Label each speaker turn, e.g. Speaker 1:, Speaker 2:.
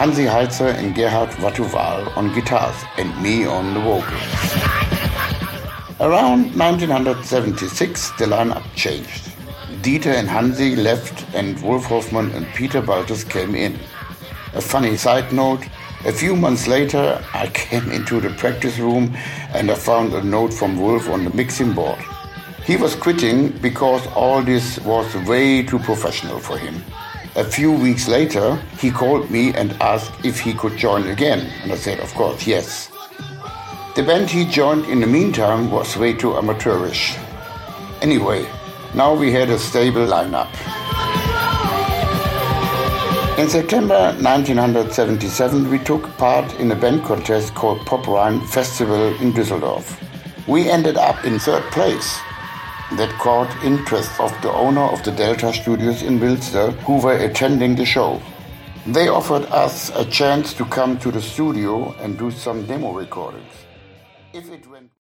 Speaker 1: Hansi Heitzer and Gerhard Wattuval on guitars and me on the vocals. Around 1976, the lineup changed. Dieter and Hansi left and Wolf Hoffmann and Peter Baltes came in. A funny side note, a few months later I came into the practice room and I found a note from Wolf on the mixing board. He was quitting because all this was way too professional for him. A few weeks later, he called me and asked if he could join again, and I said, of course, yes. The band he joined in the meantime was way too amateurish. Anyway, now we had a stable lineup. In September 1977, we took part in a band contest called Pop Rhine Festival in Düsseldorf. We ended up in third place. That caught interest of the owner of the Delta Studios in Wilster, who were attending the show. They offered us a chance to come to the studio and do some demo recordings. If it went